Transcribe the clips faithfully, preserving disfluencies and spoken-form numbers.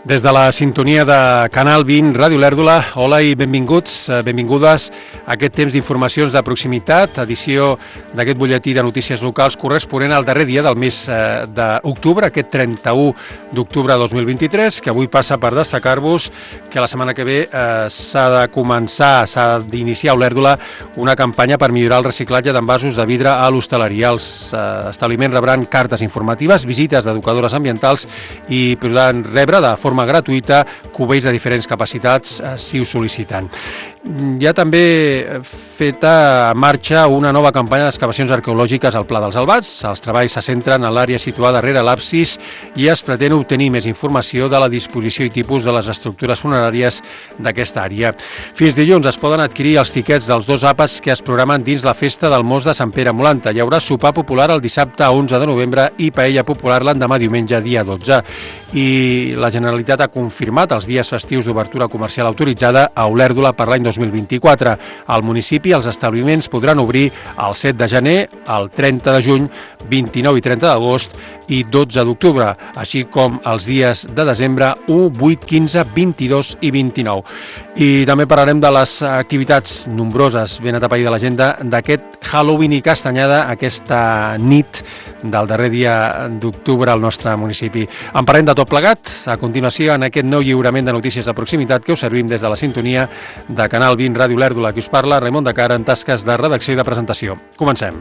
Des de la sintonia de Canal vint, Ràdio Olèrdola, hola i benvinguts, benvingudes a aquest temps d'informacions de proximitat, edició d'aquest butlletí de notícies locals corresponent al darrer dia del mes d'octubre, aquest trenta-u d'octubre de dos mil vint-i-tres, que avui passa per destacar-vos que la setmana que ve eh, s'ha de començar, s'ha d'iniciar a Olèrdola una campanya per millorar el reciclatge d'envasos de vidre a l'hostaleria. Els eh, establiments rebran cartes informatives, visites d'educadores ambientals i podran rebre de forma gratuïta cubells de diferents capacitats eh, si ho sol·liciten. Hi ha també feta en marxa una nova campanya d'excavacions arqueològiques al Pla dels Albats. Els treballs se centren en l'àrea situada darrere l'absis i es pretén obtenir més informació de la disposició i tipus de les estructures funeràries d'aquesta àrea. Fins dilluns es poden adquirir els tiquets dels dos àpats que es programen dins la festa del Mos de Sant Pere Molanta. Hi haurà sopar popular el dissabte onze de novembre i paella popular l'endemà diumenge dia dotze. I la Generalitat ha confirmat els dies festius d'obertura comercial autoritzada a Olèrdola per l'any dos mil vint-i-quatre. Al municipi els establiments podran obrir el set de gener, el trenta de juny, vint-i-nou i trenta d'agost i dotze d'octubre, així com els dies de desembre u, vuit, quinze, vint-i-dos i vint-i-nou. I també parlarem de les activitats nombroses, ben atapeïda l'agenda, d'aquest Halloween i Castanyada, aquesta nit del darrer dia d'octubre al nostre municipi. En parlem de tot plegat, a continuació, en aquest nou lliurament de notícies de proximitat que us servim des de la sintonia de Canal vint, Ràdio Olèrdola, qui us parla, Raimon de Cara, en tasques de redacció i de presentació. Comencem.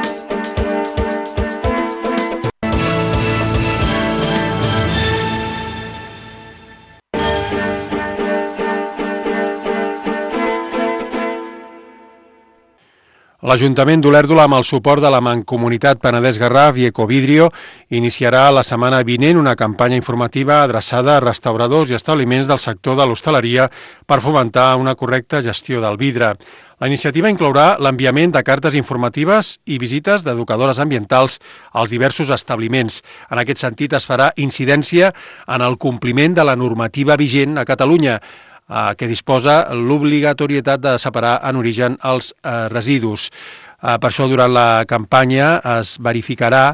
L'Ajuntament d'Olèrdola, amb el suport de la Mancomunitat Penedès Garraf i Ecovidrio, iniciarà la setmana vinent una campanya informativa adreçada a restauradors i establiments del sector de l'hostaleria per fomentar una correcta gestió del vidre. La iniciativa inclourà l'enviament de cartes informatives i visites d'educadores ambientals als diversos establiments. En aquest sentit, es farà incidència en el compliment de la normativa vigent a Catalunya, que disposa l'obligatorietat de separar en origen els eh, residus. Eh, per això, durant la campanya es verificarà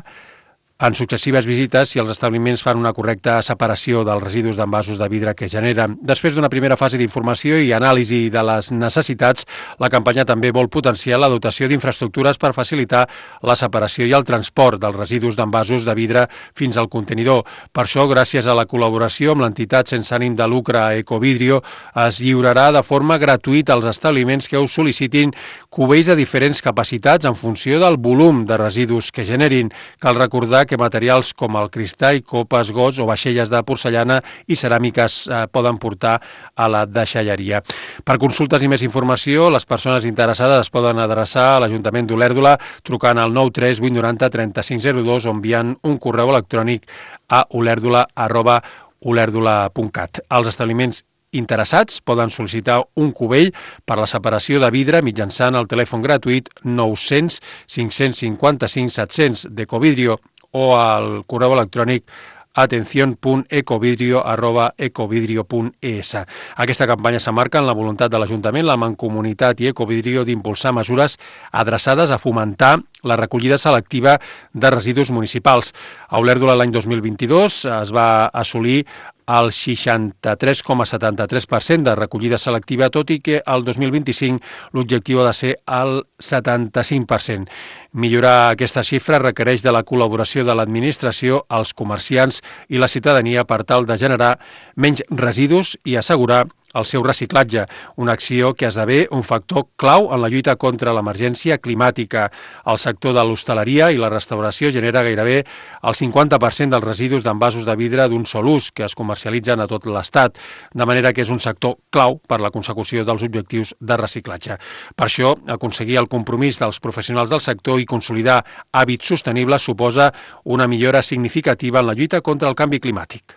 en successives visites si els establiments fan una correcta separació dels residus d'envasos de vidre que generen. Després d'una primera fase d'informació i anàlisi de les necessitats, la campanya també vol potenciar la dotació d'infraestructures per facilitar la separació i el transport dels residus d'envasos de vidre fins al contenidor. Per això, gràcies a la col·laboració amb l'entitat sense ànim de lucre Ecovidrio, es lliurarà de forma gratuïta als establiments que us sol·licitin cubells de diferents capacitats en funció del volum de residus que generin. Cal recordar que que materials com el cristall, copes, gots o vaixelles de porcellana i ceràmiques eh, poden portar a la deixalleria. Per consultes i més informació, les persones interessades es poden adreçar a l'Ajuntament d'Olèrdola trucant al nou tres vuit nou zero tres cinc zero dos o enviant un correu electrònic a olèrdola arroba olèrdola punt cat. Els establiments interessats poden sol·licitar un cubell per la separació de vidre mitjançant el telèfon gratuït nou cents cinc cinquanta-cinc set cents d'Ecovidrio o al correu electrònic atención punt ecovidrio arroba ecovidrio punt es. Aquesta campanya s'emmarca en la voluntat de l'Ajuntament, la Mancomunitat i Ecovidrio d'impulsar mesures adreçades a fomentar la recollida selectiva de residus municipals. A Olèrdola l'any dos mil vint-i-dos es va assolir el seixanta-tres coma setanta-tres per cent de recollida selectiva, tot i que el dos mil vint-i-cinc l'objectiu ha de ser el setanta-cinc per cent. Millorar aquesta xifra requereix de la col·laboració de l'administració, els comerciants i la ciutadania per tal de generar menys residus i assegurar el seu reciclatge, una acció que esdevé un factor clau en la lluita contra l'emergència climàtica. El sector de l'hostaleria i la restauració genera gairebé el cinquanta per cent dels residus d'envasos de vidre d'un sol ús que es comercialitzen a tot l'Estat, de manera que és un sector clau per la consecució dels objectius de reciclatge. Per això, aconseguir el compromís dels professionals del sector i consolidar hàbits sostenibles suposa una millora significativa en la lluita contra el canvi climàtic.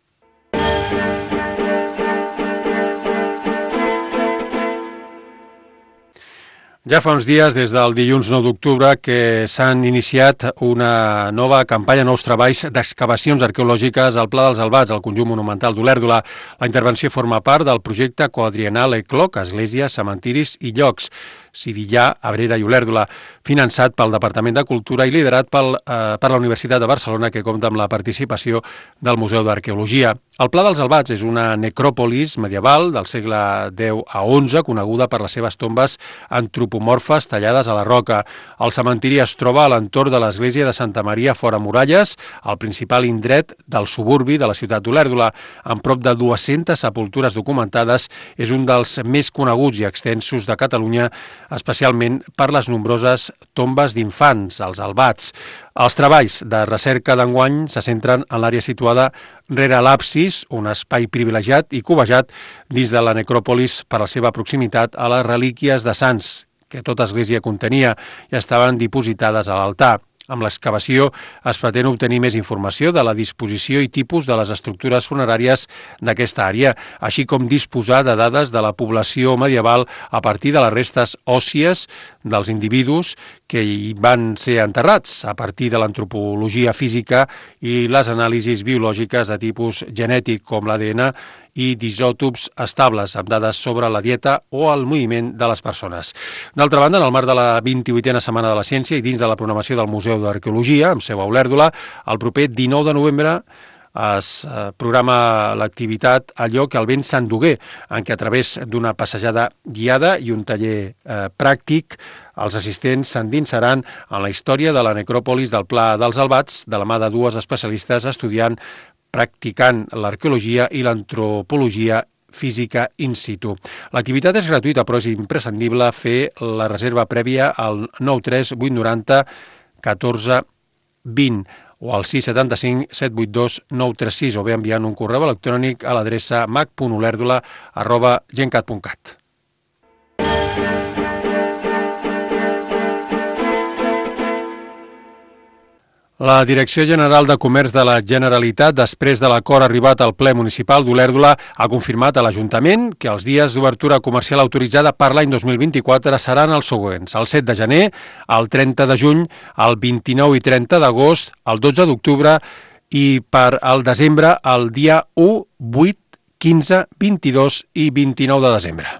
Ja fa uns dies, des del dilluns nou d'octubre, que s'han iniciat una nova campanya, nous treballs d'excavacions arqueològiques al Pla dels Albats, al conjunt monumental d'Olèrdola. La intervenció forma part del projecte quadriennal Ecloc, esglésies, cementiris i llocs. Sidillà, Abrera i Olèrdola, finançat pel Departament de Cultura i liderat pel, eh, per la Universitat de Barcelona, que compta amb la participació del Museu d'Arqueologia. El Pla dels Albats és una necròpolis medieval del segle deu a onze, coneguda per les seves tombes antropomorfes tallades a la roca. El cementiri es troba a l'entorn de l'església de Santa Maria fora Muralles, el principal indret del suburbi de la ciutat d'Olèrdola. Amb prop de dues-centes sepultures documentades, és un dels més coneguts i extensos de Catalunya, especialment per les nombroses tombes d'infants, els albats. Els treballs de recerca d'enguany se centren en l'àrea situada rere l'absis, un espai privilegiat i cobejat dins de la necròpolis per la seva proximitat a les relíquies de sants que tota església contenia i estaven dipositades a l'altar. Amb l'excavació es pretén obtenir més informació de la disposició i tipus de les estructures funeràries d'aquesta àrea, així com disposar de dades de la població medieval a partir de les restes òssies dels individus que hi van ser enterrats, a partir de l'antropologia física i les anàlisis biològiques de tipus genètic, com l'A D N i d'isòtops estables, amb dades sobre la dieta o el moviment de les persones. D'altra banda, en el marc de la vint-i-vuitena Setmana de la Ciència i dins de la programació del Museu d'Arqueologia, amb seu a Olèrdola, el proper dinou de novembre es programa l'activitat A lloc al vent s'endugué, en què a través d'una passejada guiada i un taller eh, pràctic, els assistents s'endinsaran en la història de la necròpolis del Pla dels Albats, de la mà de dues especialistes estudiant practicant l'arqueologia i l'antropologia física in situ. L'activitat és gratuïta, però és imprescindible fer la reserva prèvia al nou tres vuit nou zero catorze vint o al sis set cinc set vuit dos nou tres sis o bé enviant un correu electrònic a l'adreça mac punt olèrdola arroba gencat punt cat. La Direcció General de Comerç de la Generalitat, després de l'acord arribat al ple municipal d'Olèrdola, ha confirmat a l'Ajuntament que els dies d'obertura comercial autoritzada per l'any dos mil vint-i-quatre seran els següents: el set de gener, el trenta de juny, el vint-i-nou i trenta d'agost, el dotze d'octubre i per al desembre el dia u, vuit, quinze, vint-i-dos i vint-i-nou de desembre.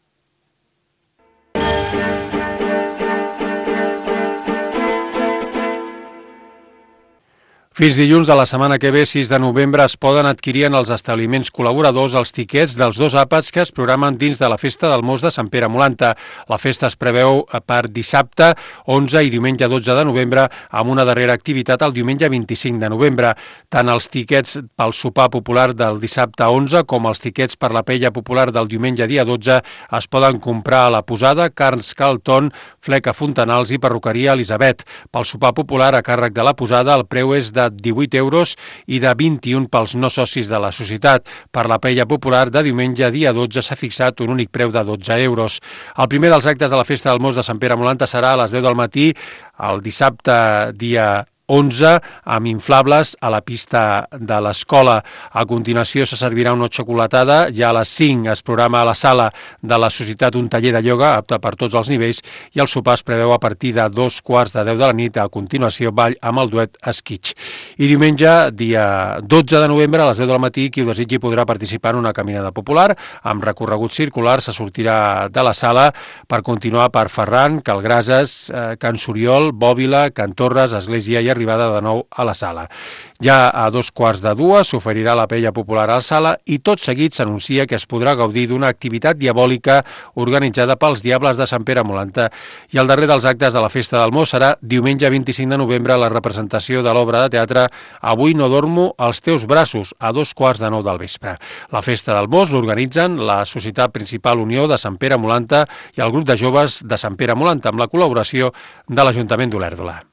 Fins dilluns de la setmana que ve, sis de novembre, es poden adquirir en els establiments col·laboradors els tiquets dels dos àpats que es programen dins de la Festa del Mos de Sant Pere Molanta. La festa es preveu per dissabte onze i diumenge dotze de novembre, amb una darrera activitat el diumenge vint-i-cinc de novembre. Tant els tiquets pel sopar popular del dissabte onze com els tiquets per la paella popular del diumenge dia dotze es poden comprar a la Posada, Carns Calton, Fleca Fontanals i Perruqueria Elisabet. Pel sopar popular a càrrec de la Posada el preu és de divuit euros i de vint-i-un pels no socis de la societat. Per la paella popular de diumenge dia dotze s'ha fixat un únic preu de dotze euros. El primer dels actes de la Festa del Mos de Sant Pere Molanta serà a les deu del matí, el dissabte dia onze, amb inflables a la pista de l'escola. A continuació se servirà una xocolatada, ja a les cinc es programa a la sala de la Societat un taller de ioga apte per tots els nivells i el sopar es preveu a partir de dos quarts de deu de la nit. A continuació ball amb el duet Esquitx. I diumenge, dia dotze de novembre, a les deu del matí, qui ho desitgi podrà participar en una caminada popular amb recorregut circular. Se sortirà de la sala per continuar per Ferran, Calgrases, eh, Can Soriol, Bòbila, Can Torres, Església i arribada de nou a la sala. Ja a dos quarts de dues s'oferirà la paella popular a la sala i tot seguit s'anuncia que es podrà gaudir d'una activitat diabòlica organitzada pels Diables de Sant Pere Molanta. I el darrer dels actes de la Festa del Mos serà diumenge vint-i-cinc de novembre la representació de l'obra de teatre Avui no dormo als teus braços a dos quarts de nou del vespre. La Festa del Mos l'organitzen la Societat Principal Unió de Sant Pere Molanta i el grup de joves de Sant Pere Molanta amb la col·laboració de l'Ajuntament d'Olèrdola.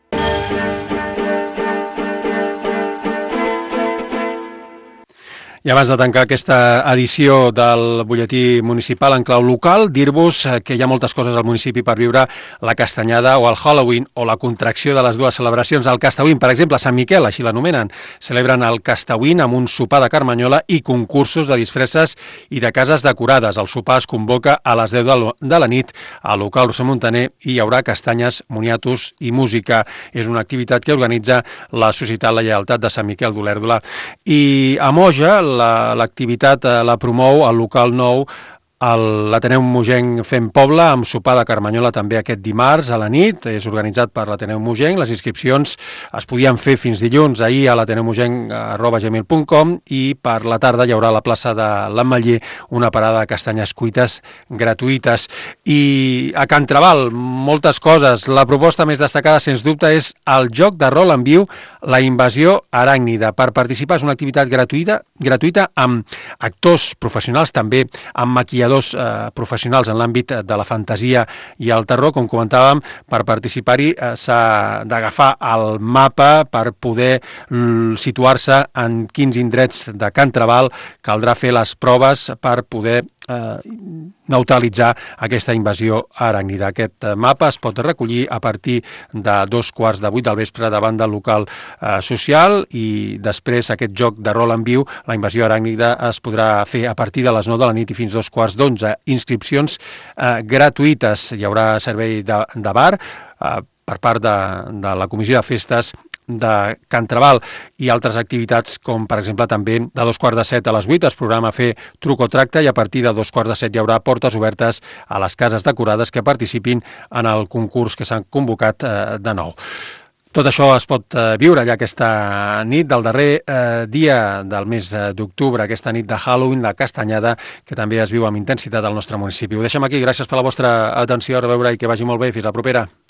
I abans de tancar aquesta edició del butlletí municipal en clau local, dir-vos que hi ha moltes coses al municipi per viure la castanyada o el Halloween o la contracció de les dues celebracions. El Castauín, per exemple, Sant Miquel, així l'anomenen, celebren el Castauín amb un sopar de carmanyola i concursos de disfresses i de cases decorades. El sopar es convoca a les deu de la nit al local Roser Montaner i hi haurà castanyes, moniatos i música. És una activitat que organitza la Societat La Lleialtat de Sant Miquel d'Olèrdola. I a Moja, l'activitat la, la promou el local nou El- l'Ateneu Mogenc Fem Poble, amb sopar de Carmanyola també aquest dimarts a la nit. És organitzat per l'Ateneu Mogenc. Les inscripcions es podien fer fins dilluns ahir a l'ateneumogenc arroba gmail punt com i per la tarda hi haurà a la plaça de l'Ametller una parada de castanyes cuites gratuïtes. I a Can Trabal, moltes coses. La proposta més destacada, sens dubte, és el joc de rol en viu, la invasió aràcnida. Per participar és una activitat gratuïta, gratuïta amb actors professionals, també amb maquilladors eh, professionals en l'àmbit de la fantasia i el terror. Com comentàvem, per participar-hi eh, s'ha d'agafar el mapa per poder mm, situar-se en quins indrets de Can Trabal. Caldrà fer les proves per poder eh, neutralitzar aquesta invasió aràcnida. Aquest eh, mapa es pot recollir a partir de dos quarts de vuit del vespre davant del local eh, social, i després aquest joc de rol en viu, la invasió aràcnida, es podrà fer a partir de les nou de la nit i fins dos quarts d'onze. Inscripcions eh, gratuïtes. Hi haurà servei de, de bar eh, per part de, de la Comissió de Festes de Can Trabal, i altres activitats com per exemple també de dos quarts de set a les vuit es programa fer truc o tracte, i a partir de dos quarts de set hi haurà portes obertes a les cases decorades que participin en el concurs que s'han convocat eh, de nou. Tot això es pot eh, viure ja aquesta nit del darrer eh, dia del mes d'octubre, aquesta nit de Halloween, la castanyada, que també es viu amb intensitat al nostre municipi. Ho deixem aquí, gràcies per la vostra atenció, a reveure i que vagi molt bé, fins la propera.